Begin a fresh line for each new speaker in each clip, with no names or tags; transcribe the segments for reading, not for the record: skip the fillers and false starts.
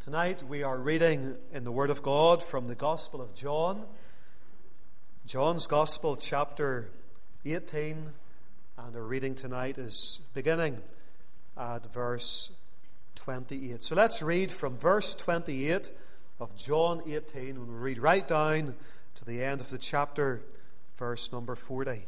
Tonight we are reading in the Word of God from the Gospel of John, John's Gospel, chapter 18, and our reading tonight is beginning at verse 28. So let's read from verse 28 of John 18, and we'll read right down to the end of the chapter, verse number 40.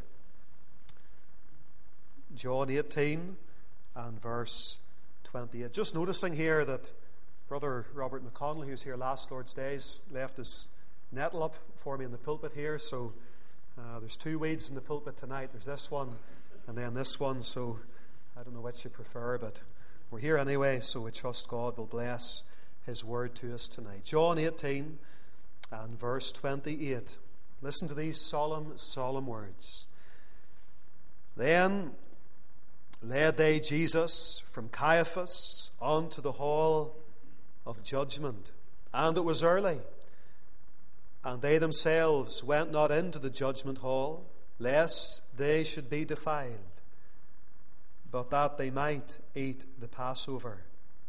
John 18 and verse 28. Just noticing here that Brother Robert McConnell, who's here last Lord's Day, has left his nettle up for me in the pulpit here. So there's two weeds in the pulpit tonight. There's this one and then this one. So I don't know which you prefer, but we're here anyway. So we trust God will bless His word to us tonight. John 18 and verse 28. Listen to these solemn words. Then led they Jesus from Caiaphas unto the hall of judgment, and it was early, and they themselves went not into the judgment hall, lest they should be defiled, but that they might eat the Passover.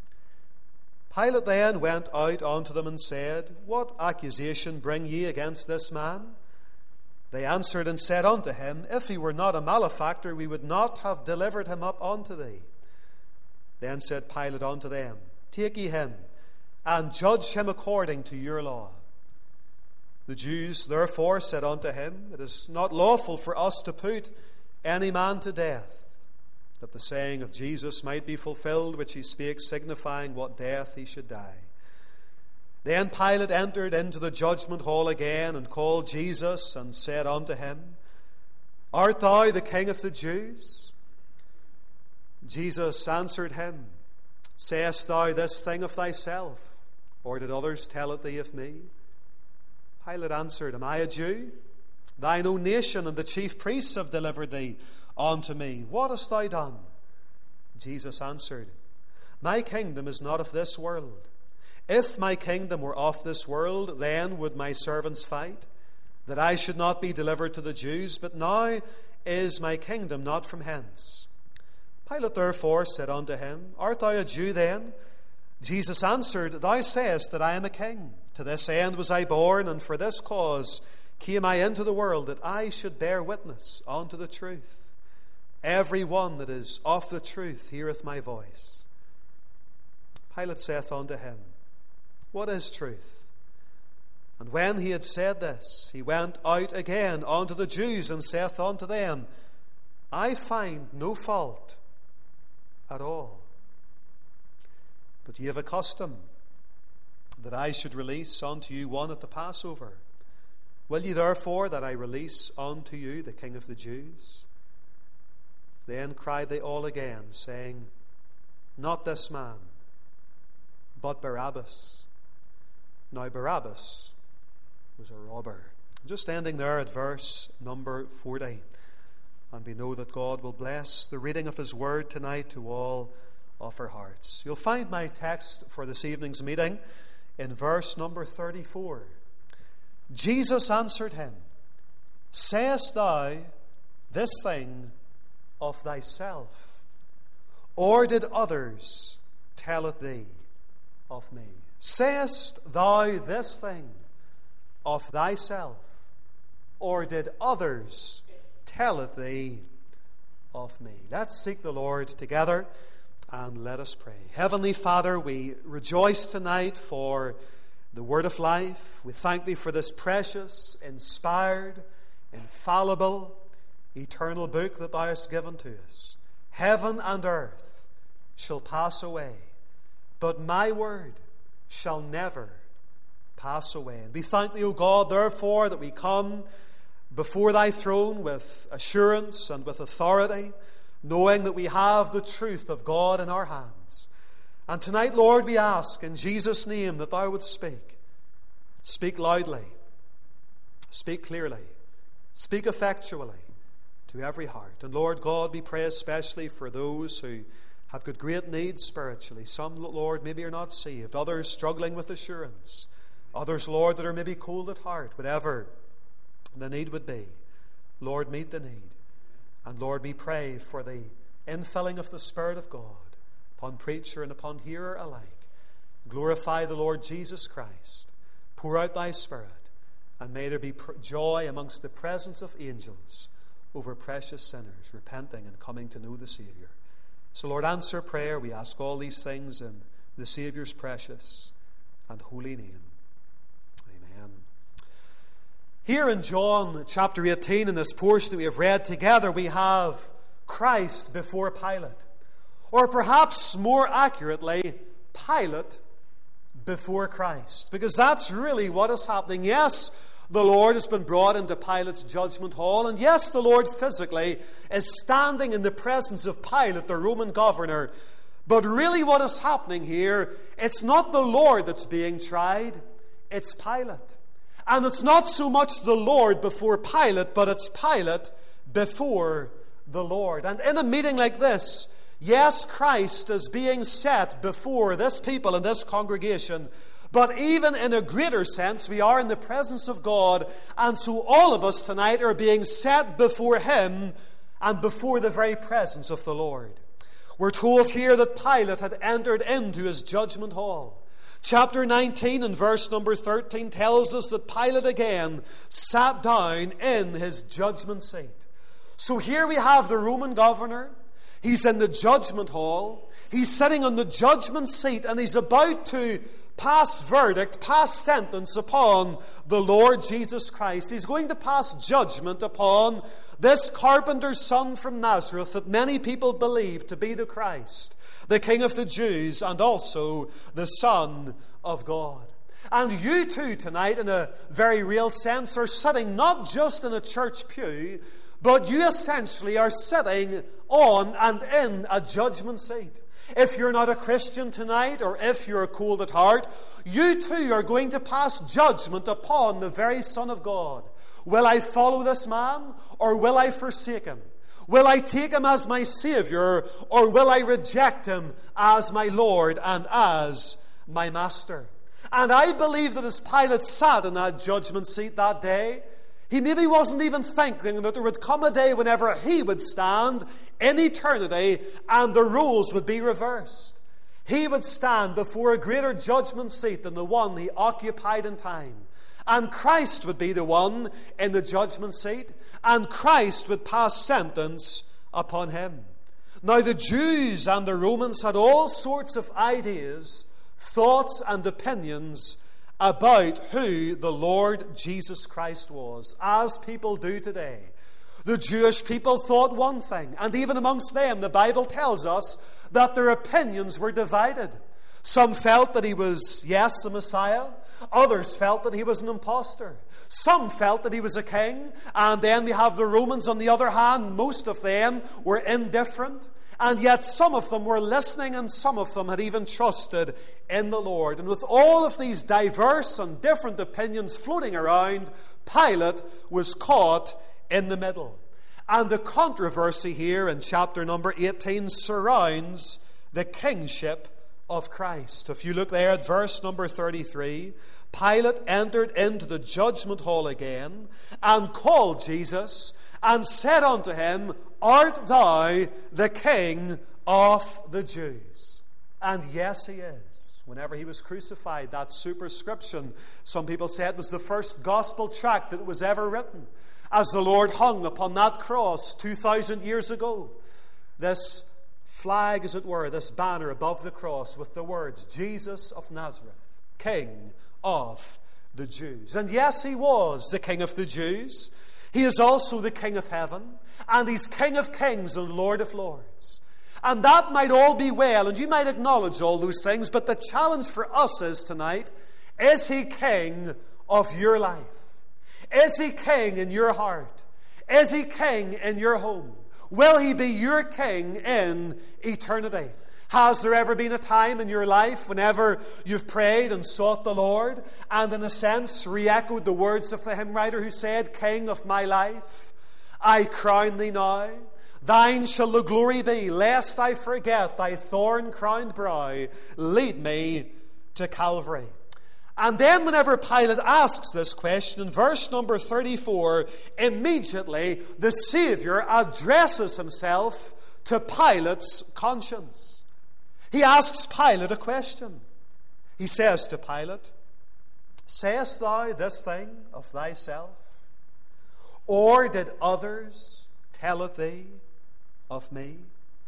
Pilate then went out unto them and said, What accusation bring ye against this man? They answered and said unto him, If he were not a malefactor, we would not have delivered him up unto thee. Then said Pilate unto them, Take ye him, and judge him according to your law. The Jews therefore said unto him, It is not lawful for us to put any man to death, that the saying of Jesus might be fulfilled, which he spake, signifying what death he should die. Then Pilate entered into the judgment hall again, and called Jesus, and said unto him, Art thou the King of the Jews? Jesus answered him, Sayest thou this thing of thyself, or did others tell it thee of me? Pilate answered, Am I a Jew? Thine own nation and the chief priests have delivered thee unto me. What hast thou done? Jesus answered, My kingdom is not of this world. If my kingdom were of this world, then would my servants fight, that I should not be delivered to the Jews. But now is my kingdom not from hence. Pilate therefore said unto him, Art thou a Jew then? Jesus answered, Thou sayest that I am a king. To this end was I born, and for this cause came I into the world, that I should bear witness unto the truth. Every one that is of the truth heareth my voice. Pilate saith unto him, What is truth? And when he had said this, he went out again unto the Jews, and saith unto them, I find no fault at all. But ye have a custom that I should release unto you one at the Passover. Will ye therefore that I release unto you the King of the Jews? Then cried they all again, saying, Not this man, but Barabbas. Now Barabbas was a robber. Just ending there at verse number 40. And we know that God will bless the reading of His word tonight to all of our hearts. You'll find my text for this evening's meeting in verse number 34. Jesus answered him, Sayest thou this thing of thyself, or did others tell it thee of me? Sayest thou this thing of thyself, or did others tell it thee of me? Let's seek the Lord together, and let us pray. Heavenly Father, we rejoice tonight for the word of life. We thank Thee for this precious, inspired, infallible, eternal book that Thou hast given to us. Heaven and earth shall pass away, but my word shall never pass away. And we thank Thee, O God, therefore, that we come before Thy throne with assurance and with authority, knowing that we have the truth of God in our hands. And tonight, Lord, we ask in Jesus' name that Thou would speak. Speak loudly. Speak clearly. Speak effectually to every heart. And Lord God, we pray especially for those who have got great needs spiritually. Some, Lord, maybe are not saved. Others struggling with assurance. Others, Lord, that are maybe cold at heart. Whatever the need would be, Lord, meet the need. And Lord, we pray for the infilling of the Spirit of God upon preacher and upon hearer alike. Glorify the Lord Jesus Christ. Pour out thy Spirit, and may there be joy amongst the presence of angels over precious sinners repenting and coming to know the Saviour. So, Lord, answer prayer. We ask all these things in the Saviour's precious and holy name. Amen. Here in John chapter 18, in this portion that we have read together, we have Christ before Pilate. Or perhaps more accurately, Pilate before Christ. Because that's really what is happening. Yes, the Lord has been brought into Pilate's judgment hall. And yes, the Lord physically is standing in the presence of Pilate, the Roman governor. But really what is happening here, it's not the Lord that's being tried, it's Pilate. And it's not so much the Lord before Pilate, but it's Pilate before the Lord. And in a meeting like this, yes, Christ is being set before this people and this congregation. But even in a greater sense, we are in the presence of God. And so all of us tonight are being set before Him and before the very presence of the Lord. We're told here that Pilate had entered into his judgment hall. Chapter 19 and verse number 13 tells us that Pilate again sat down in his judgment seat. So here we have the Roman governor. He's in the judgment hall. He's sitting on the judgment seat, and he's about to pass verdict, pass sentence upon the Lord Jesus Christ. He's going to pass judgment upon this carpenter's son from Nazareth that many people believe to be the Christ, the King of the Jews, and also the Son of God. And you too tonight, in a very real sense, are sitting not just in a church pew, but you essentially are sitting on and in a judgment seat. If you're not a Christian tonight, or if you're cold at heart, you too are going to pass judgment upon the very Son of God. Will I follow this man, or will I forsake him? Will I take him as my Savior, or will I reject him as my Lord and as my Master? And I believe that as Pilate sat in that judgment seat that day, he maybe wasn't even thinking that there would come a day whenever he would stand in eternity and the roles would be reversed. He would stand before a greater judgment seat than the one he occupied in time. And Christ would be the one in the judgment seat, and Christ would pass sentence upon him. Now, the Jews and the Romans had all sorts of ideas, thoughts, and opinions about who the Lord Jesus Christ was, as people do today. The Jewish people thought one thing, and even amongst them, the Bible tells us that their opinions were divided. Some felt that he was, yes, the Messiah. Others felt that he was an impostor. Some felt that he was a king. And then we have the Romans on the other hand. Most of them were indifferent. And yet some of them were listening, and some of them had even trusted in the Lord. And with all of these diverse and different opinions floating around, Pilate was caught in the middle. And the controversy here in chapter number 18 surrounds the kingship of Christ. If you look there at verse number 33, Pilate entered into the judgment hall again and called Jesus and said unto him, Art thou the King of the Jews? And yes, he is. Whenever he was crucified, that superscription, some people say it was the first gospel tract that was ever written. As the Lord hung upon that cross 2,000 years ago, this flag, as it were, this banner above the cross with the words, Jesus of Nazareth, King of the Jews. And yes, he was the King of the Jews. He is also the King of heaven, and he's King of kings and Lord of lords. And that might all be well, and you might acknowledge all those things, but the challenge for us is tonight, is he King of your life? Is he King in your heart? Is he King in your home? Will he be your King in eternity? Has there ever been a time in your life whenever you've prayed and sought the Lord and in a sense re-echoed the words of the hymn writer who said, King of my life, I crown thee now. Thine shall the glory be, lest I forget thy thorn-crowned brow. Lead me to Calvary. And then whenever Pilate asks this question, in verse number 34, immediately the Savior addresses himself to Pilate's conscience. He asks Pilate a question. He says to Pilate, "Sayest thou this thing of thyself? Or did others tell it thee of me?"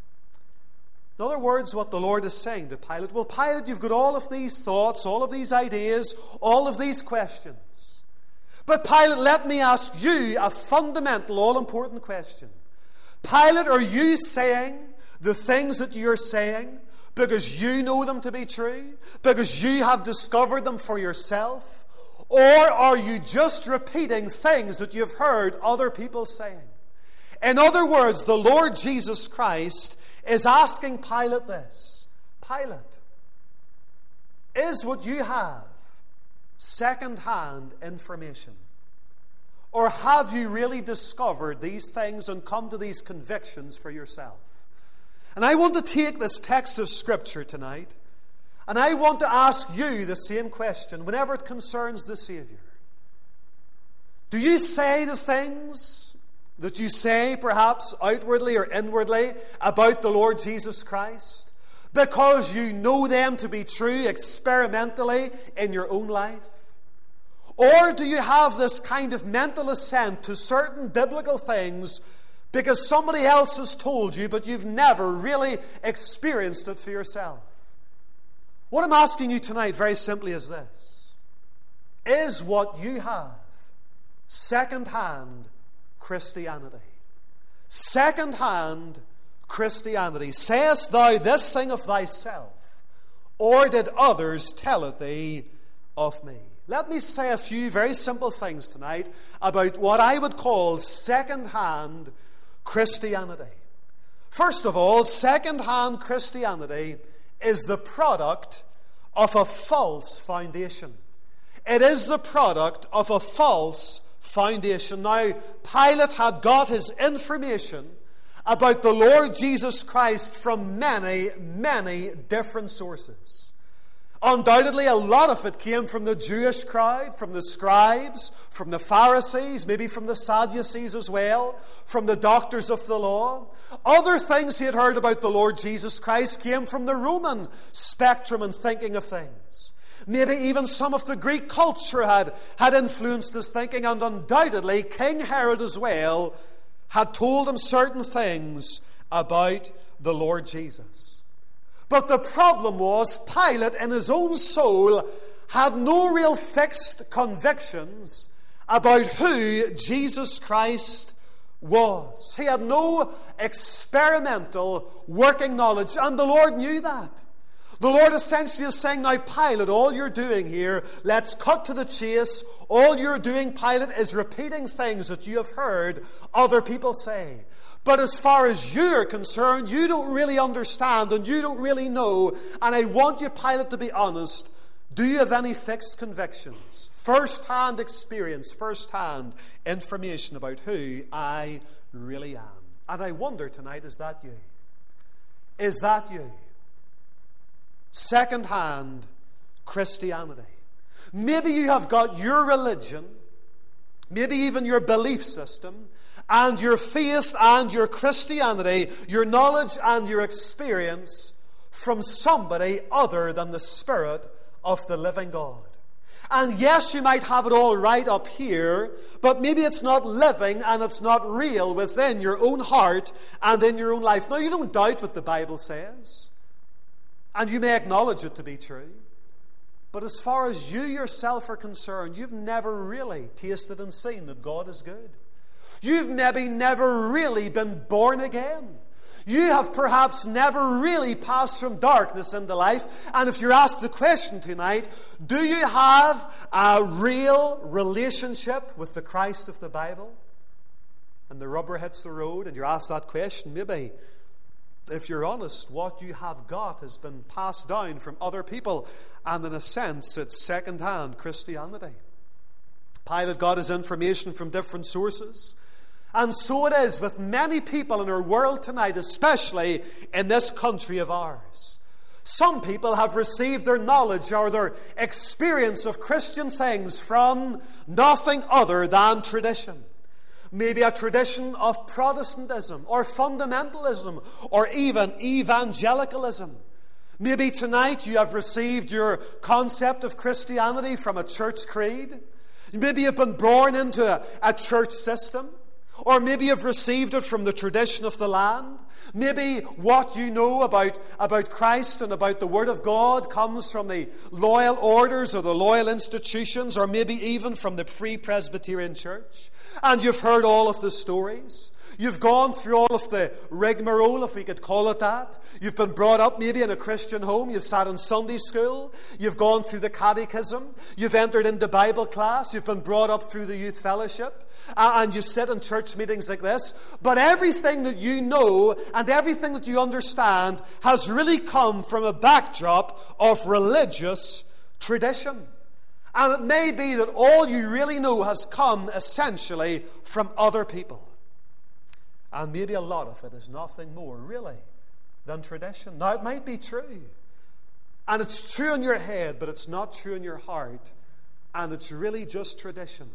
In other words, what the Lord is saying to Pilate, well, Pilate, you've got all of these thoughts, all of these ideas, all of these questions. But Pilate, let me ask you a fundamental, all-important question. Pilate, are you saying the things that you're saying because you know them to be true? Because you have discovered them for yourself? Or are you just repeating things that you've heard other people saying? In other words, the Lord Jesus Christ is asking Pilate this. Pilate, is what you have second-hand information? Or have you really discovered these things and come to these convictions for yourself? And I want to take this text of Scripture tonight, and I want to ask you the same question whenever it concerns the Savior. Do you say the things that you say, perhaps outwardly or inwardly, about the Lord Jesus Christ because you know them to be true experimentally in your own life? Or do you have this kind of mental assent to certain biblical things because somebody else has told you, but you've never really experienced it for yourself? What I'm asking you tonight, very simply, is this. Is what you have second-hand Christianity? Second-hand Christianity. Sayest thou this thing of thyself, or did others tell it thee of me? Let me say a few very simple things tonight about what I would call second-hand Christianity. First of all, second-hand Christianity is the product of a false foundation. It is the product of a false foundation. Now, Pilate had got his information about the Lord Jesus Christ from many, many different sources. Undoubtedly, a lot of it came from the Jewish crowd, from the scribes, from the Pharisees, maybe from the Sadducees as well, from the doctors of the law. Other things he had heard about the Lord Jesus Christ came from the Roman spectrum and thinking of things. Maybe even some of the Greek culture had influenced his thinking, and undoubtedly King Herod as well had told him certain things about the Lord Jesus. But the problem was Pilate in his own soul had no real fixed convictions about who Jesus Christ was. He had no experimental working knowledge, and the Lord knew that. The Lord essentially is saying, now Pilate, all you're doing here, let's cut to the chase. All you're doing, Pilate, is repeating things that you have heard other people say. But as far as you're concerned, you don't really understand and you don't really know. And I want you, Pilate, to be honest. Do you have any fixed convictions? First-hand experience, first-hand information about who I really am. And I wonder tonight, is that you? Is that you? Second-hand Christianity. Maybe you have got your religion, maybe even your belief system, and your faith and your Christianity, your knowledge and your experience from somebody other than the Spirit of the living God. And yes, you might have it all right up here, but maybe it's not living and it's not real within your own heart and in your own life. Now, you don't doubt what the Bible says, and you may acknowledge it to be true. But as far as you yourself are concerned, you've never really tasted and seen that God is good. You've maybe never really been born again. You have perhaps never really passed from darkness into life. And if you're asked the question tonight, do you have a real relationship with the Christ of the Bible? And the rubber hits the road and you're asked that question, maybe, if you're honest, what you have got has been passed down from other people. And in a sense, it's second-hand Christianity. Pilate got his information from different sources. And so it is with many people in our world tonight, especially in this country of ours. Some people have received their knowledge or their experience of Christian things from nothing other than tradition. Maybe a tradition of Protestantism or fundamentalism or even evangelicalism. Maybe tonight you have received your concept of Christianity from a church creed. Maybe you've been born into a church system. Or maybe you've received it from the tradition of the land. Maybe what you know about Christ and about the Word of God comes from the loyal orders or the loyal institutions, or maybe even from the Free Presbyterian Church. And you've heard all of the stories. You've gone through all of the rigmarole, if we could call it that. You've been brought up maybe in a Christian home. You've sat in Sunday school. You've gone through the catechism. You've entered into Bible class. You've been brought up through the youth fellowship. And you sit in church meetings like this. But everything that you know and everything that you understand has really come from a backdrop of religious tradition. And it may be that all you really know has come essentially from other people. And maybe a lot of it is nothing more, really, than tradition. Now, it might be true. And it's true in your head, but it's not true in your heart. And it's really just tradition.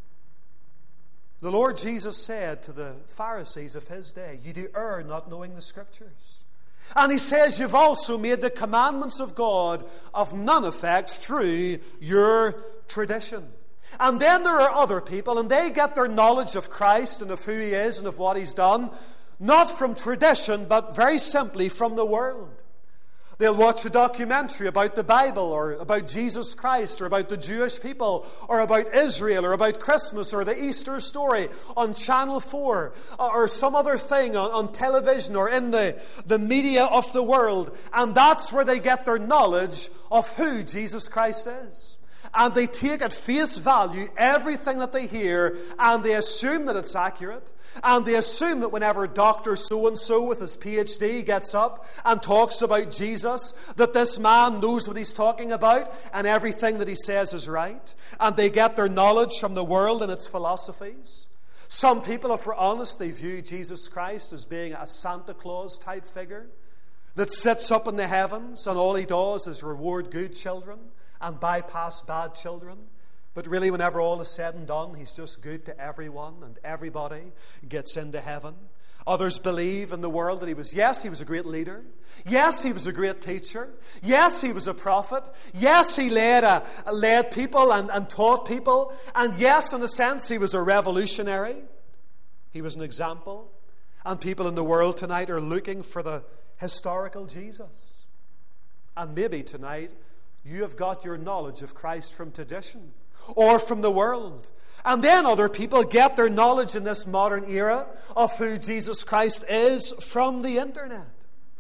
The Lord Jesus said to the Pharisees of his day, "You do err not knowing the Scriptures." And he says, "You've also made the commandments of God of none effect through your tradition." And then there are other people, and they get their knowledge of Christ and of who He is and of what He's done, not from tradition, but very simply from the world. They'll watch a documentary about the Bible, or about Jesus Christ, or about the Jewish people, or about Israel, or about Christmas, or the Easter story on Channel 4, or some other thing on television, or in the media of the world. And that's where they get their knowledge of who Jesus Christ is. And they take at face value everything that they hear, and they assume that it's accurate. And they assume that whenever Dr. So-and-so with his PhD gets up and talks about Jesus, that this man knows what he's talking about, and everything that he says is right. And they get their knowledge from the world and its philosophies. Some people, if we're honest, they view Jesus Christ as being a Santa Claus type figure that sits up in the heavens, and all he does is reward good children and bypass bad children. But really, whenever all is said and done, he's just good to everyone, and everybody gets into heaven. Others believe in the world that he was a great leader. Yes, he was a great teacher. Yes, he was a prophet. Yes, he led people and taught people. And yes, in a sense, he was a revolutionary. He was an example. And people in the world tonight are looking for the historical Jesus. And maybe tonight, you have got your knowledge of Christ from tradition or from the world. And then other people get their knowledge in this modern era of who Jesus Christ is from the internet.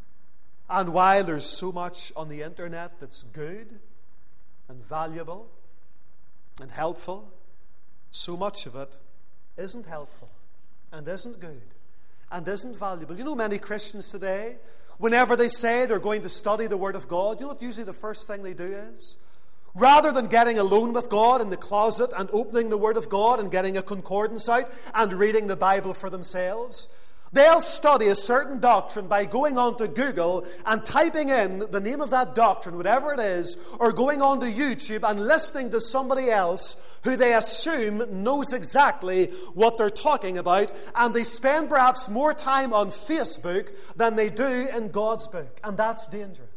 And while there's so much on the internet that's good and valuable and helpful, so much of it isn't helpful and isn't good and isn't valuable. You know, many Christians today, whenever they say they're going to study the Word of God, you know what usually the first thing they do is? Rather than getting alone with God in the closet and opening the Word of God and getting a concordance out and reading the Bible for themselves, they'll study a certain doctrine by going onto Google and typing in the name of that doctrine, whatever it is, or going onto YouTube and listening to somebody else who they assume knows exactly what they're talking about, and they spend perhaps more time on Facebook than they do in God's book. And that's dangerous.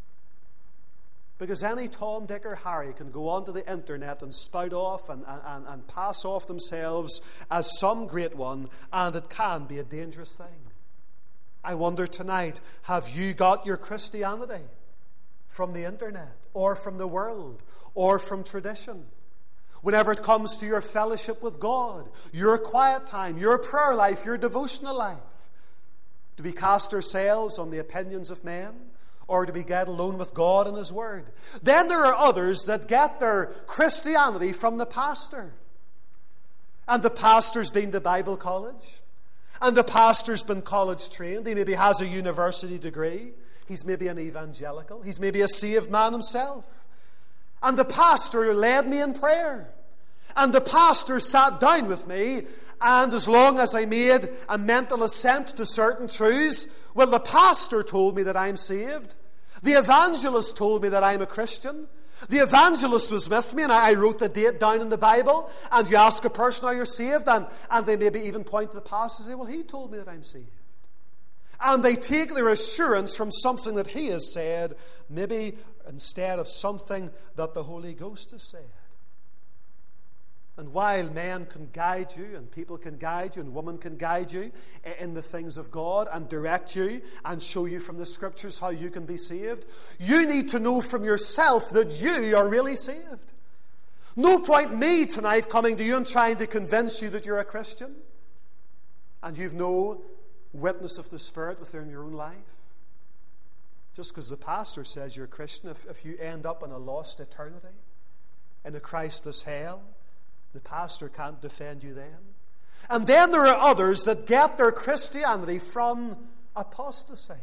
Because any Tom, Dick, or Harry can go onto the internet and spout off and pass off themselves as some great one, and it can be a dangerous thing. I wonder tonight, have you got your Christianity from the internet, or from the world, or from tradition? Whenever it comes to your fellowship with God, your quiet time, your prayer life, your devotional life, do we cast ourselves on the opinions of men? Or do we get alone with God and His Word? Then there are others that get their Christianity from the pastor. And the pastor's been to Bible college. And the pastor's been college trained. He maybe has a university degree. He's maybe an evangelical. He's maybe a saved man himself. And the pastor led me in prayer. And the pastor sat down with me. And as long as I made a mental assent to certain truths, well, the pastor told me that I'm saved. The evangelist told me that I'm a Christian. The evangelist was with me, and I wrote the date down in the Bible. And you ask a person, are you saved? And they maybe even point to the pastor and say, well, he told me that I'm saved. And they take their assurance from something that he has said, maybe instead of something that the Holy Ghost has said. And while men can guide you, and people can guide you, and women can guide you in the things of God and direct you and show you from the Scriptures how you can be saved, you need to know from yourself that you are really saved. No point me tonight coming to you and trying to convince you that you're a Christian and you've no witness of the Spirit within your own life. Just because the pastor says you're a Christian, if you end up in a lost eternity, in a Christless hell, the pastor can't defend you then. And then there are others that get their Christianity from apostasy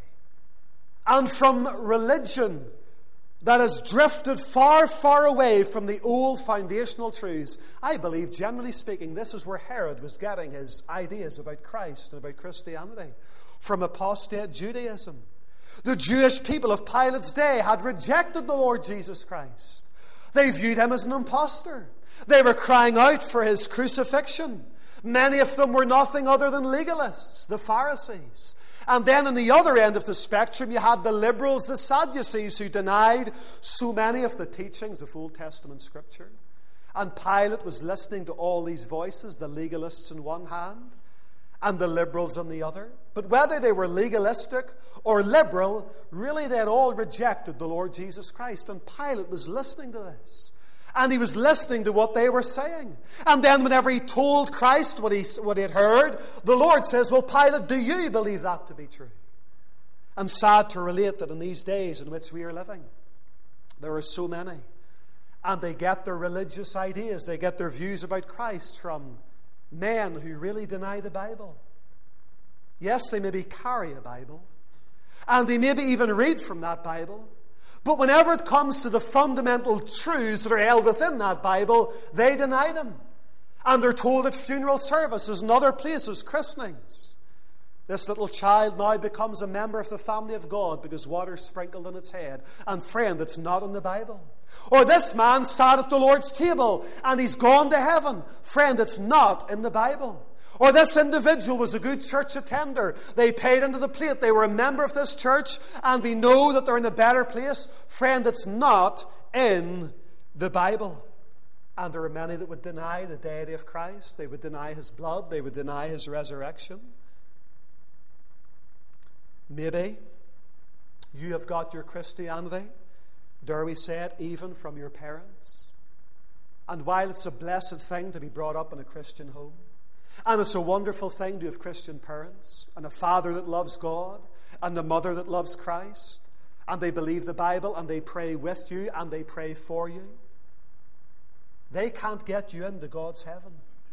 and from religion that has drifted far, far away from the old foundational truths. I believe, generally speaking, this is where Herod was getting his ideas about Christ and about Christianity, from apostate Judaism. The Jewish people of Pilate's day had rejected the Lord Jesus Christ. They viewed him as an impostor. They were crying out for his crucifixion. Many of them were nothing other than legalists, the Pharisees. And then on the other end of the spectrum, you had the liberals, the Sadducees, who denied so many of the teachings of Old Testament Scripture. And Pilate was listening to all these voices, the legalists on one hand, and the liberals on the other. But whether they were legalistic or liberal, really they had all rejected the Lord Jesus Christ. And Pilate was listening to this. And he was listening to what they were saying. And then whenever he told Christ what he had heard, the Lord says, well, Pilate, do you believe that to be true? And sad to relate that in these days in which we are living, there are so many. And they get their religious ideas, they get their views about Christ from men who really deny the Bible. Yes, they maybe carry a Bible. And they maybe even read from that Bible. But whenever it comes to the fundamental truths that are held within that Bible, they deny them. And they're told at funeral services and other places, christenings, this little child now becomes a member of the family of God because water's sprinkled on its head. And friend, it's not in the Bible. Or this man sat at the Lord's table and he's gone to heaven. Friend, it's not in the Bible. Or this individual was a good church attender. They paid into the plate. They were a member of this church, and we know that they're in a better place. Friend, it's not in the Bible. And there are many that would deny the deity of Christ. They would deny his blood. They would deny his resurrection. Maybe you have got your Christianity, dare we say it, even from your parents. And while it's a blessed thing to be brought up in a Christian home, and it's a wonderful thing to have Christian parents, and a father that loves God, and a mother that loves Christ, and they believe the Bible, and they pray with you, and they pray for you, they can't get you into God's heaven.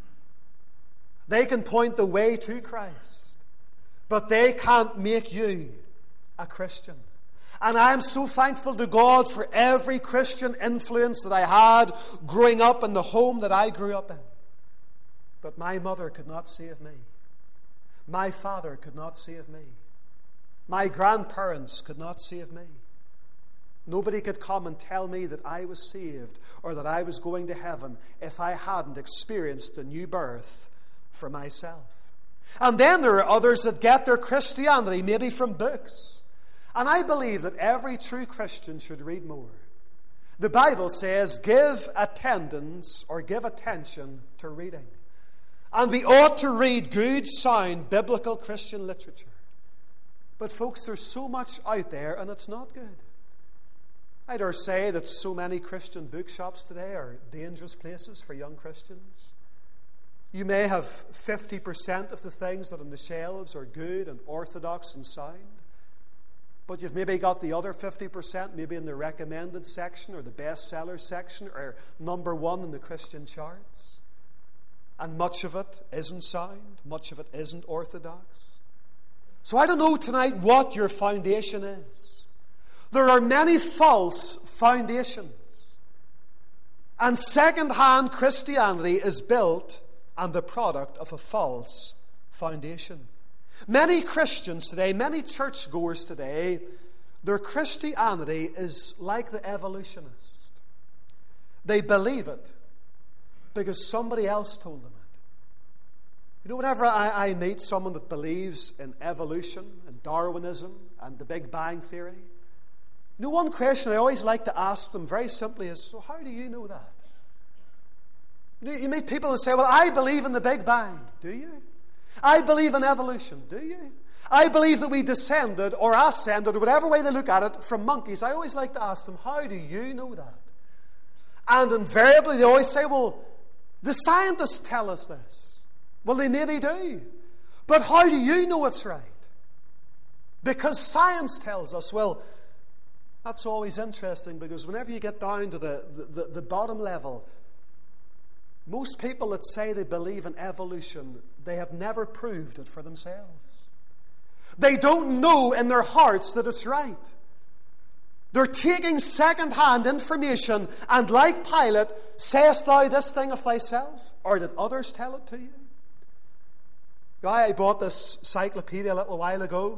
They can point the way to Christ, but they can't make you a Christian. And I am so thankful to God for every Christian influence that I had growing up in the home that I grew up in. But my mother could not save me. My father could not save me. My grandparents could not save me. Nobody could come and tell me that I was saved or that I was going to heaven if I hadn't experienced the new birth for myself. And then there are others that get their Christianity maybe from books. And I believe that every true Christian should read more. The Bible says, give attendance or give attention to reading. And we ought to read good, sound, biblical Christian literature. But folks, there's so much out there and it's not good. I dare say that so many Christian bookshops today are dangerous places for young Christians. You may have 50% of the things that on the shelves are good and orthodox and sound. But you've maybe got the other 50%, maybe in the recommended section or the bestseller section or number one in the Christian charts. And much of it isn't sound. Much of it isn't orthodox. So I don't know tonight what your foundation is. There are many false foundations. And second-hand Christianity is built on the product of a false foundation. Many Christians today, many churchgoers today, their Christianity is like the evolutionist. They believe it because somebody else told them it. You know, whenever I meet someone that believes in evolution and Darwinism and the Big Bang Theory, you know, one question I always like to ask them very simply is, so how do you know that? You know, you meet people and say, well, I believe in the Big Bang. Do you? I believe in evolution. Do you? I believe that we descended or ascended, or whatever way they look at it, from monkeys. I always like to ask them, how do you know that? And invariably they always say, well, the scientists tell us this. Well, they maybe do. But how do you know it's right? Because science tells us. Well, that's always interesting, because whenever you get down to the bottom level, most people that say they believe in evolution, they have never proved it for themselves. They don't know in their hearts that it's right. They're taking second-hand information, and like Pilate, sayest thou this thing of thyself, or did others tell it to you? I bought this encyclopedia a little while ago.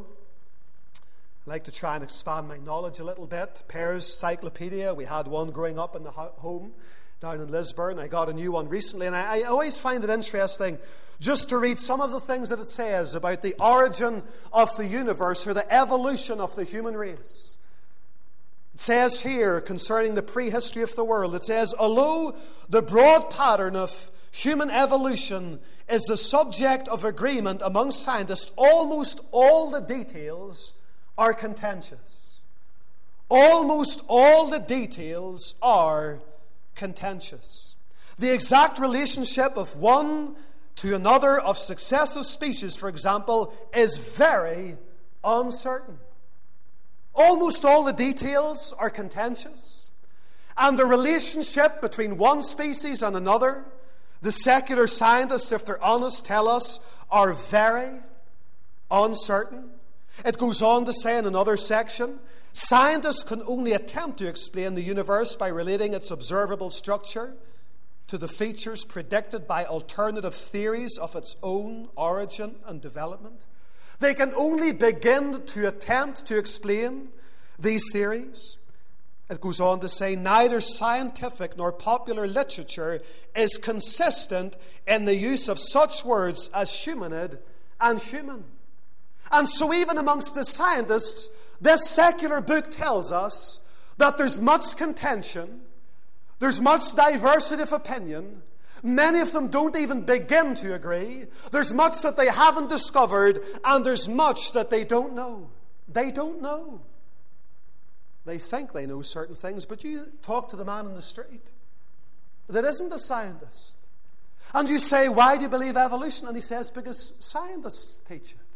I like to try and expand my knowledge a little bit. Pear's Encyclopedia. We had one growing up in the home down in Lisburn. I got a new one recently, and I always find it interesting just to read some of the things that it says about the origin of the universe, or the evolution of the human race. It says here, concerning the prehistory of the world, it says, although the broad pattern of human evolution is the subject of agreement among scientists, almost all the details are contentious. Almost all the details are contentious. The exact relationship of one to another of successive species, for example, is very uncertain. Almost all the details are contentious. And the relationship between one species and another, the secular scientists, if they're honest, tell us, are very uncertain. It goes on to say in another section, scientists can only attempt to explain the universe by relating its observable structure to the features predicted by alternative theories of its own origin and development. They can only begin to attempt to explain these theories. It goes on to say, neither scientific nor popular literature is consistent in the use of such words as humanid and human. And so even amongst the scientists, this secular book tells us that there's much contention, there's much diversity of opinion. Many of them don't even begin to agree. There's much that they haven't discovered, and there's much that they don't know. They don't know. They think they know certain things, but you talk to the man in the street that isn't a scientist, and you say, why do you believe evolution? And he says, because scientists teach it.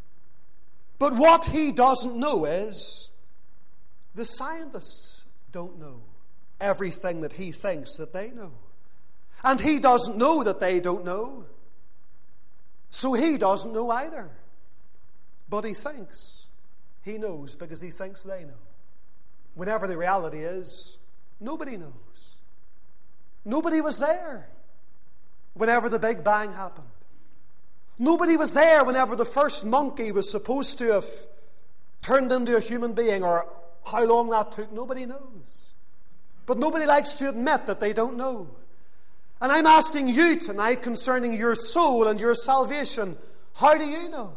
But what he doesn't know is the scientists don't know everything that he thinks that they know. And he doesn't know that they don't know. So he doesn't know either. But he thinks he knows because he thinks they know. Whenever the reality is, nobody knows. Nobody was there whenever the Big Bang happened. Nobody was there whenever the first monkey was supposed to have turned into a human being, or how long that took. Nobody knows. But nobody likes to admit that they don't know. And I'm asking you tonight concerning your soul and your salvation, how do you know?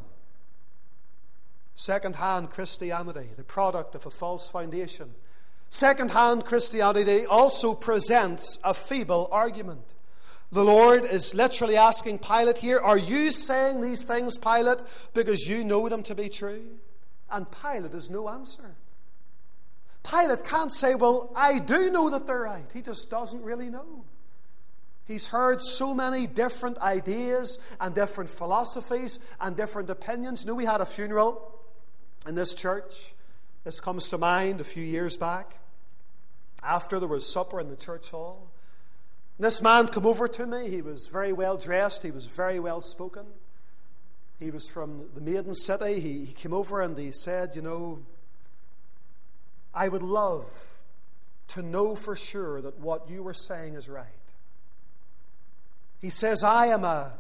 Second-hand Christianity, the product of a false foundation. Second-hand Christianity also presents a feeble argument. The Lord is literally asking Pilate here, are you saying these things, Pilate, because you know them to be true? And Pilate has no answer. Pilate can't say, well, I do know that they're right. He just doesn't really know. He's heard so many different ideas and different philosophies and different opinions. You know, we had a funeral in this church. This comes to mind a few years back. After there was supper in the church hall, this man came over to me. He was very well dressed. He was very well spoken. He was from the Maiden City. He came over and he said, you know, I would love to know for sure that what you were saying is right. He says, I'm a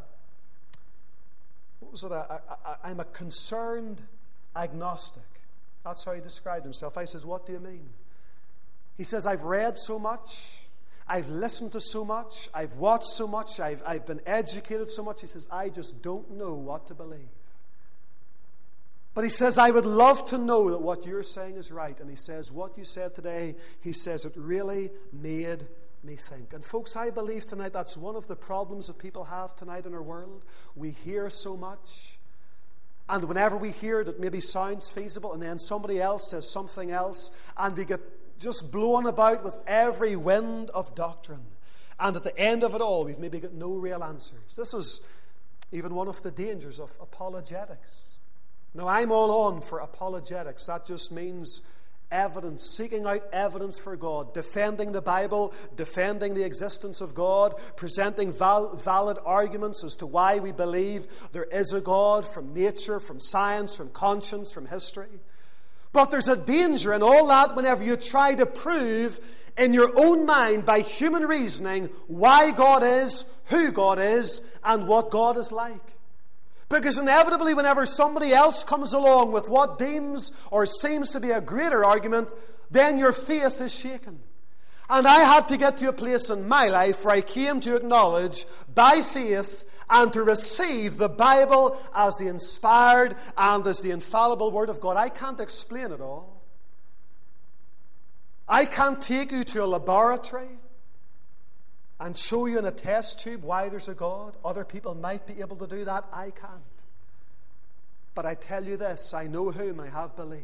concerned agnostic. That's how he described himself. I says, what do you mean? He says, I've read so much, I've listened to so much, I've watched so much, I've been educated so much. He says, I just don't know what to believe. But he says, I would love to know that what you're saying is right. And he says, what you said today, he says, it really made me think. And folks, I believe tonight that's one of the problems that people have tonight in our world. We hear so much. And whenever we hear it, it maybe sounds feasible, and then somebody else says something else, and we get just blown about with every wind of doctrine. And at the end of it all, we've maybe got no real answers. This is even one of the dangers of apologetics. Now, I'm all on for apologetics. That just means evidence, seeking out evidence for God, defending the Bible, defending the existence of God, presenting valid arguments as to why we believe there is a God, from nature, from science, from conscience, from history. But there's a danger in all that whenever you try to prove in your own mind by human reasoning why God is, who God is, and what God is like. Because inevitably, whenever somebody else comes along with what deems or seems to be a greater argument, then your faith is shaken. And I had to get to a place in my life where I came to acknowledge by faith and to receive the Bible as the inspired and as the infallible Word of God. I can't explain it all. I can't take you to a laboratory and show you in a test tube why there's a God. Other people might be able to do that. I can't. But I tell you this, I know whom I have believed.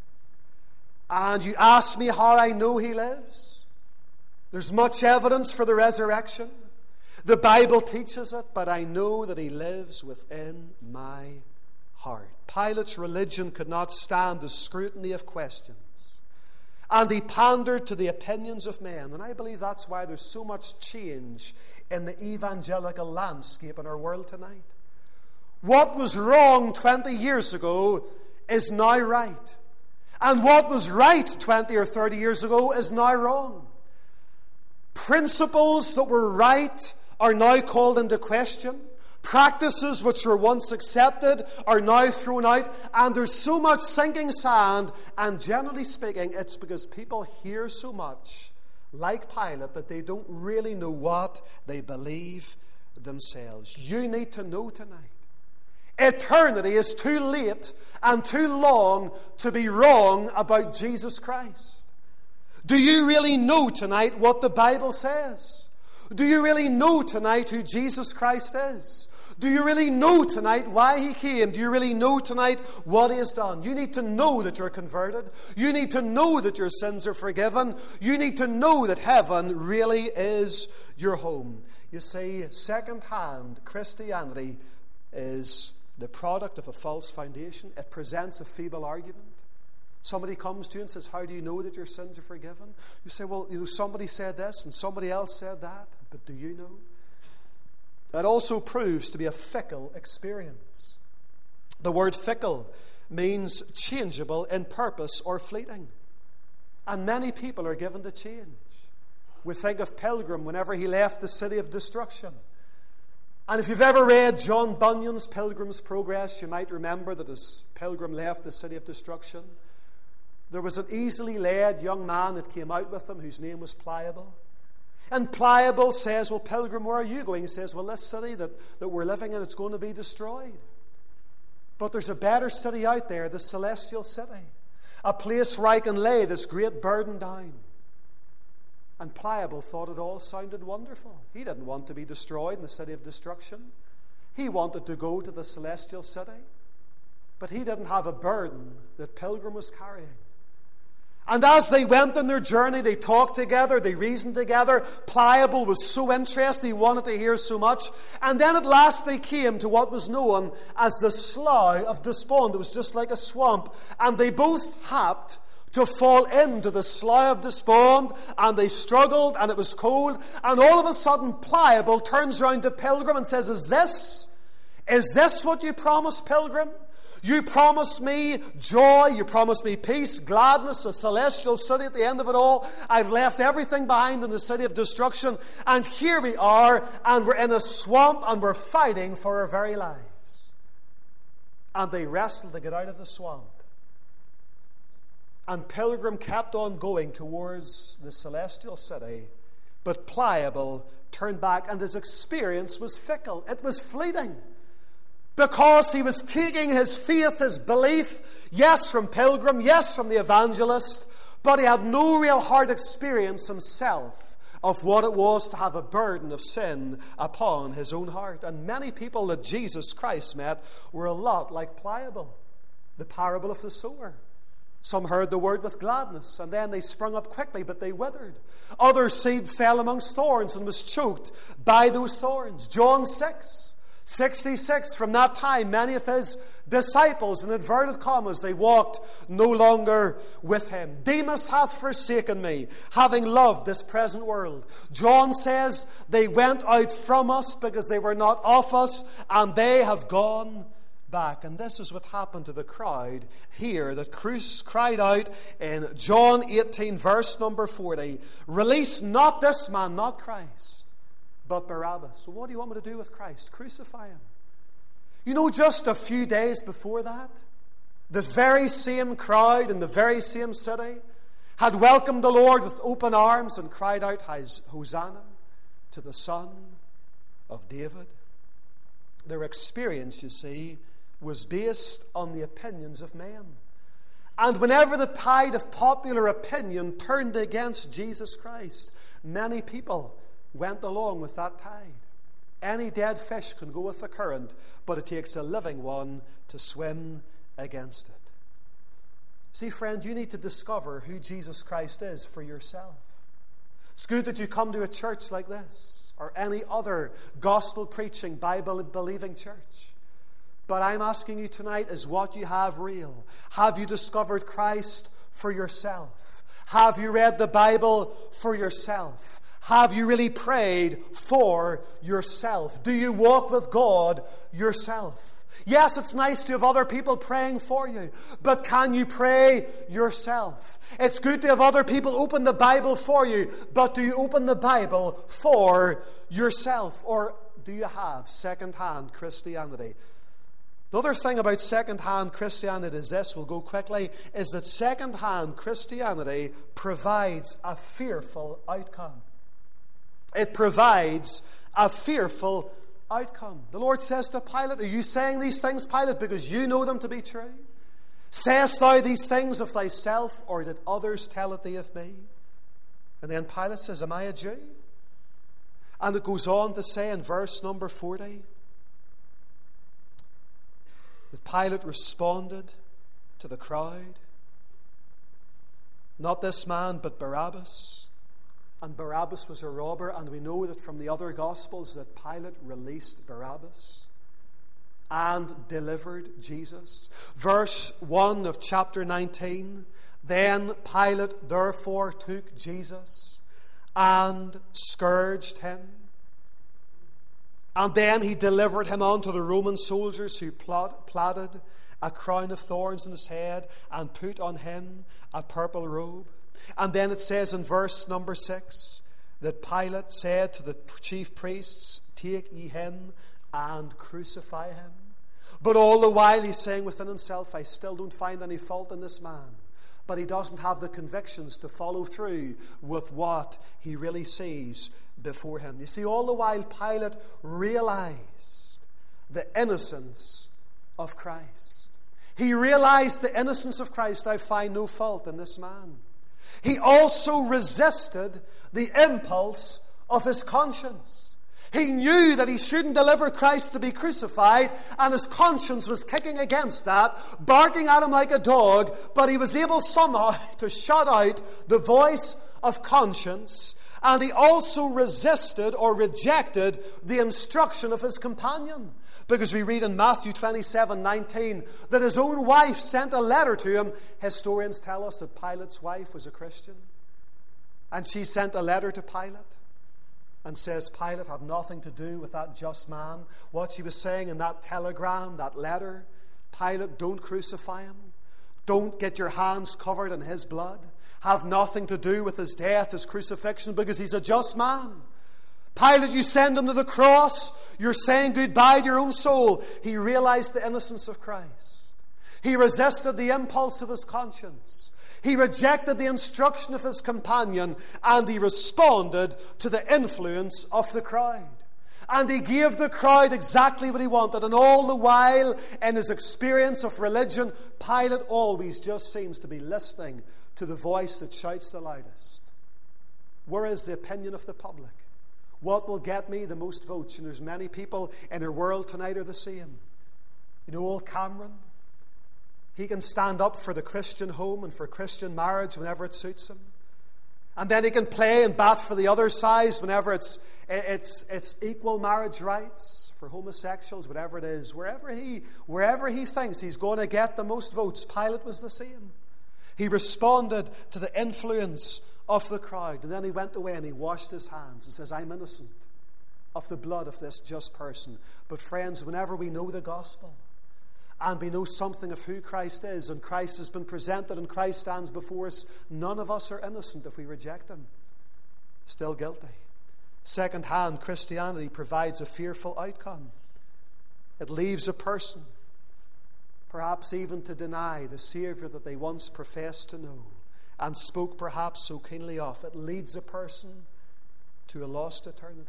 And you ask me how I know He lives. There's much evidence for the resurrection. The Bible teaches it, but I know that He lives within my heart. Pilate's religion could not stand the scrutiny of questions. And he pandered to the opinions of men. And I believe that's why there's so much change in the evangelical landscape in our world tonight. What was wrong 20 years ago is now right. And what was right 20 or 30 years ago is now wrong. Principles that were right are now called into question. Practices which were once accepted are now thrown out, and there's so much sinking sand, and generally speaking, it's because people hear so much, like Pilate, that they don't really know what they believe themselves. You need to know tonight. Eternity is too late and too long to be wrong about Jesus Christ. Do you really know tonight what the Bible says? Do you really know tonight who Jesus Christ is? Do you really know tonight why He came? Do you really know tonight what He has done? You need to know that you're converted. You need to know that your sins are forgiven. You need to know that heaven really is your home. You see, second-hand Christianity is the product of a false foundation. It presents a feeble argument. Somebody comes to you and says, how do you know that your sins are forgiven? You say, well, somebody said this and somebody else said that. But do you know? That also proves to be a fickle experience. The word fickle means changeable in purpose or fleeting. And many people are given to change. We think of Pilgrim whenever he left the city of destruction. And if you've ever read John Bunyan's Pilgrim's Progress, you might remember that as Pilgrim left the city of destruction, there was an easily led young man that came out with him whose name was Pliable. And Pliable says, well, Pilgrim, where are you going? He says, well, this city that we're living in, it's going to be destroyed. But there's a better city out there, the celestial city. A place where I can lay this great burden down. And Pliable thought it all sounded wonderful. He didn't want to be destroyed in the city of destruction. He wanted to go to the celestial city. But he didn't have a burden that Pilgrim was carrying. And as they went on their journey, they talked together, they reasoned together. Pliable was so interested, he wanted to hear so much. And then at last they came to what was known as the Slough of Despond. It was just like a swamp. And they both happened to fall into the Slough of Despond, and they struggled, and it was cold. And all of a sudden, Pliable turns around to Pilgrim and says, Is this what you promised, Pilgrim? You promised me joy, you promised me peace, gladness, a celestial city at the end of it all. I've left everything behind in the city of destruction, and here we are, and we're in a swamp, and we're fighting for our very lives. And they wrestled to get out of the swamp. And Pilgrim kept on going towards the celestial city, but pliable, turned back, and his experience was fickle. It was fleeting. Because he was taking his faith, his belief, yes, from Pilgrim, yes, from the evangelist, but he had no real hard experience himself of what it was to have a burden of sin upon his own heart. And many people that Jesus Christ met were a lot like Pliable, the parable of the sower. Some heard the word with gladness, and then they sprung up quickly, but they withered. Other seed fell amongst thorns and was choked by those thorns. John 6:66, from that time, many of his disciples, in inverted commas, they walked no longer with him. Demas hath forsaken me, having loved this present world. John says they went out from us because they were not of us, and they have gone back. And this is what happened to the crowd here that cried out in John 18, verse number 40, release not this man, not Christ, but Barabbas. So what do you want me to do with Christ? Crucify him. You know, just a few days before that, this very same crowd in the very same city had welcomed the Lord with open arms and cried out, Hosanna to the Son of David. Their experience, you see, was based on the opinions of men. And whenever the tide of popular opinion turned against Jesus Christ, many people went along with that tide. Any dead fish can go with the current, but it takes a living one to swim against it. See, friend, you need to discover who Jesus Christ is for yourself. It's good that you come to a church like this, or any other gospel-preaching, Bible-believing church. But I'm asking you tonight, is what you have real? Have you discovered Christ for yourself? Have you read the Bible for yourself? Have you really prayed for yourself? Do you walk with God yourself? Yes, it's nice to have other people praying for you, but can you pray yourself? It's good to have other people open the Bible for you, but do you open the Bible for yourself? Or do you have second-hand Christianity? The other thing about second-hand Christianity is this, we'll go quickly, is that second-hand Christianity provides a fearful outcome. It provides a fearful outcome. The Lord says to Pilate, are you saying these things, Pilate, because you know them to be true? Sayest thou these things of thyself, or did others tell it thee of me? And then Pilate says, am I a Jew? And it goes on to say in verse number 40, that Pilate responded to the crowd, not this man, but Barabbas. And Barabbas was a robber, and we know that from the other Gospels that Pilate released Barabbas and delivered Jesus. Verse 1 of chapter 19, then Pilate therefore took Jesus and scourged him. And then he delivered him unto the Roman soldiers, who platted a crown of thorns on his head and put on him a purple robe. And then it says in verse number 6 that Pilate said to the chief priests, take ye him and crucify him. But all the while he's saying within himself, I still don't find any fault in this man. But he doesn't have the convictions to follow through with what he really sees before him. You see, all the while Pilate realized the innocence of Christ. He realized the innocence of Christ. I find no fault in this man. He also resisted the impulse of his conscience. He knew that he shouldn't deliver Christ to be crucified, and his conscience was kicking against that, barking at him like a dog, but he was able somehow to shut out the voice of conscience, and he also resisted or rejected the instruction of his companion. Because we read in Matthew 27:19 that his own wife sent a letter to him. Historians tell us that Pilate's wife was a Christian. And she sent a letter to Pilate and says, Pilate, have nothing to do with that just man. What she was saying in that telegram, that letter, Pilate, don't crucify him. Don't get your hands covered in his blood. Have nothing to do with his death, his crucifixion, because he's a just man. Pilate, you send him to the cross. You're saying goodbye to your own soul. He realized the innocence of Christ. He resisted the impulse of his conscience. He rejected the instruction of his companion, and he responded to the influence of the crowd. And he gave the crowd exactly what he wanted. And all the while, in his experience of religion, Pilate always just seems to be listening to the voice that shouts the loudest. Where is the opinion of the public? What will get me the most votes? And there's many people in our world tonight are the same. You know old Cameron? He can stand up for the Christian home and for Christian marriage whenever it suits him. And then he can play and bat for the other side whenever it's equal marriage rights for homosexuals, whatever it is. Wherever he thinks he's going to get the most votes, Pilate was the same. He responded to the influence of the crowd. And then he went away and he washed his hands and says, I'm innocent of the blood of this just person. But friends, whenever we know the gospel, and we know something of who Christ is, and Christ has been presented and Christ stands before us, none of us are innocent if we reject him. Still guilty. Second-hand Christianity provides a fearful outcome. It leaves a person, perhaps even to deny the Savior that they once professed to know and spoke perhaps so keenly of. It leads a person to a lost eternity.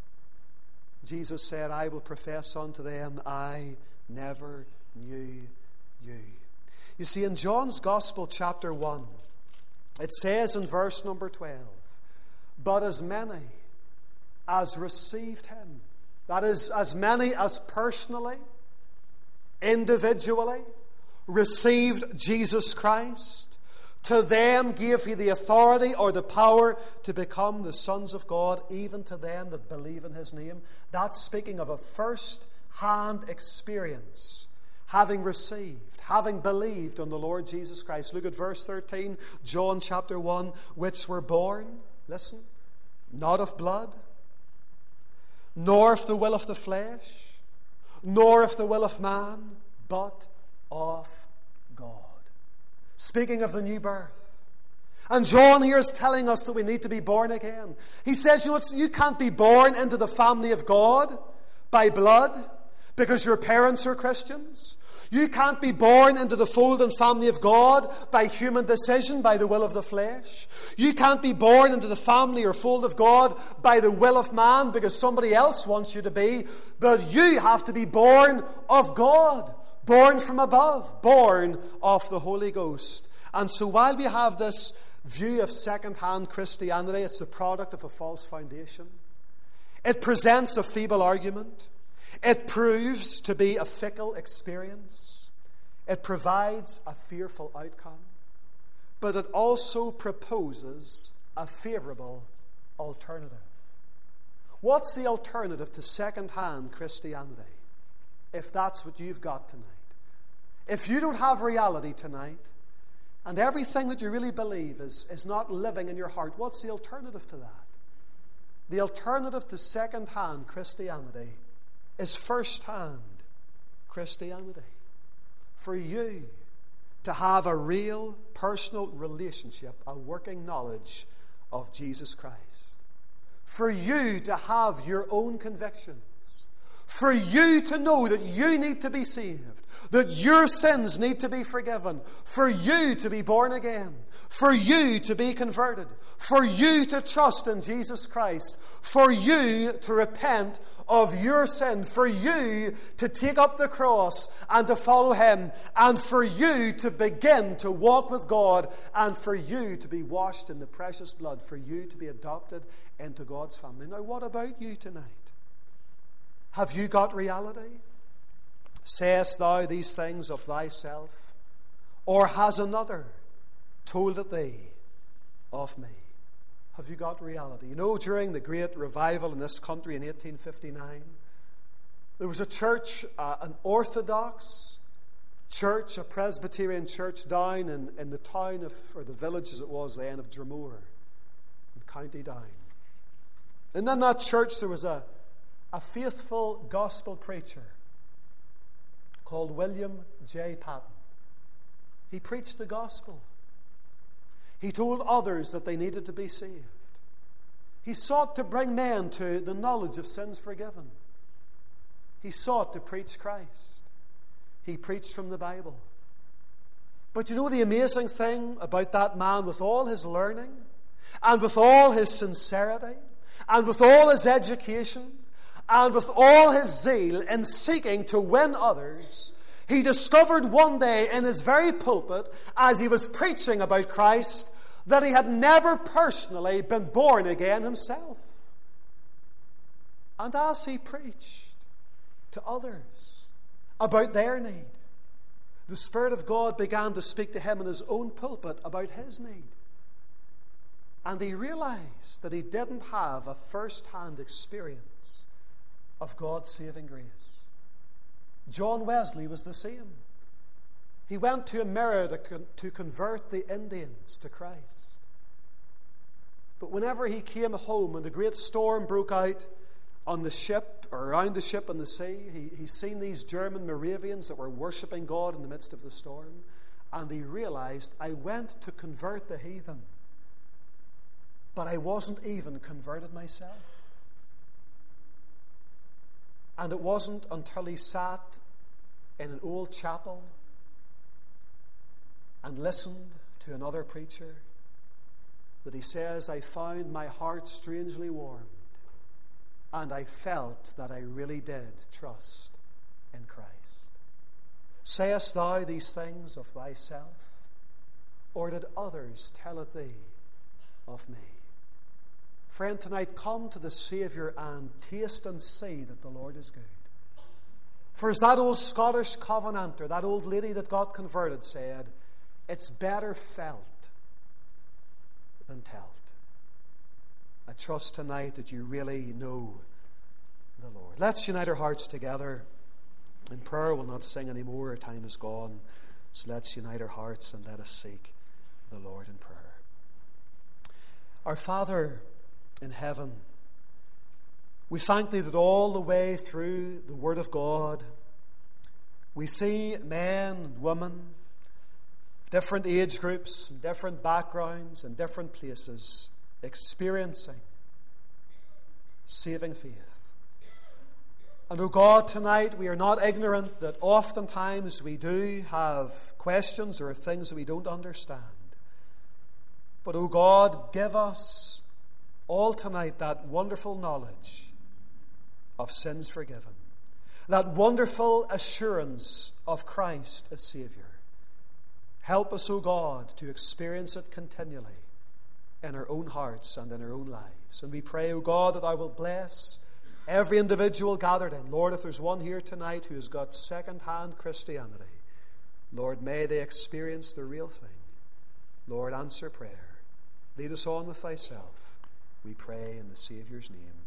Jesus said, I will profess unto them, I never knew you. You see, in John's Gospel, chapter 1, it says in verse number 12, but as many as received him, that is, as many as personally, individually, received Jesus Christ, to them gave he the authority or the power to become the sons of God, even to them that believe in his name. That's speaking of a first-hand experience, having received, having believed on the Lord Jesus Christ. Look at verse 13, John chapter 1, which were born, listen, not of blood, nor of the will of the flesh, nor of the will of man, but of God. Speaking of the new birth. And John here is telling us that we need to be born again. He says, you can't be born into the family of God by blood because your parents are Christians. You can't be born into the fold and family of God by human decision, by the will of the flesh. You can't be born into the family or fold of God by the will of man because somebody else wants you to be. But you have to be born of God, born from above, born of the Holy Ghost. And so while we have this view of second-hand Christianity, it's the product of a false foundation. It presents a feeble argument. It proves to be a fickle experience. It provides a fearful outcome. But it also proposes a favorable alternative. What's the alternative to second-hand Christianity? If that's what you've got tonight. If you don't have reality tonight, and everything that you really believe is not living in your heart, what's the alternative to that? The alternative to second-hand Christianity is first-hand Christianity. For you to have a real personal relationship, a working knowledge of Jesus Christ. For you to have your own convictions. For you to know that you need to be saved. That your sins need to be forgiven. For you to be born again. For you to be converted. For you to trust in Jesus Christ. For you to repent of your sin. For you to take up the cross and to follow him. And for you to begin to walk with God. And for you to be washed in the precious blood. For you to be adopted into God's family. Now, what about you tonight? Have you got reality? Sayest thou these things of thyself? Or has another told it thee of me? Have you got reality? You know, during the great revival in this country in 1859, there was a church, an Orthodox church, a Presbyterian church down in the town of, or the village as it was then, of Dromore in County Down. And in that church there was a faithful gospel preacher called William J. Patton. He preached the gospel. He told others that they needed to be saved. He sought to bring men to the knowledge of sins forgiven. He sought to preach Christ. He preached from the Bible. But you know the amazing thing about that man, with all his learning, and with all his sincerity, and with all his education, and with all his zeal in seeking to win others, he discovered one day in his very pulpit, as he was preaching about Christ, that he had never personally been born again himself. And as he preached to others about their need, the Spirit of God began to speak to him in his own pulpit about his need. And he realized that he didn't have a first-hand experience of God's saving grace. John Wesley was the same. He went to America to convert the Indians to Christ. But whenever he came home and the great storm broke out on the ship, or around the ship on the sea, he's seen these German Moravians that were worshipping God in the midst of the storm, and he realized, I went to convert the heathen, but I wasn't even converted myself. And it wasn't until he sat in an old chapel and listened to another preacher that he says, I found my heart strangely warmed, and I felt that I really did trust in Christ. Sayest thou these things of thyself, or did others tell it thee of me? Friend, tonight come to the Saviour and taste and see that the Lord is good. For as that old Scottish Covenanter, that old lady that got converted, said, it's better felt than told. I trust tonight that you really know the Lord. Let's unite our hearts together. In prayer, we'll not sing anymore. Our time is gone. So let's unite our hearts and let us seek the Lord in prayer. Our Father in heaven, we thank Thee that all the way through the Word of God, we see men and women, different age groups and different backgrounds and different places, experiencing saving faith. And, O God, tonight we are not ignorant that oftentimes we do have questions or things that we don't understand. But, O God, give us all tonight that wonderful knowledge of sins forgiven, that wonderful assurance of Christ as Saviour. Help us, O God, to experience it continually in our own hearts and in our own lives. And we pray, O God, that Thou wilt bless every individual gathered in. Lord, if there's one here tonight who has got second-hand Christianity, Lord, may they experience the real thing. Lord, answer prayer. Lead us on with Thyself. We pray in the Saviour's name.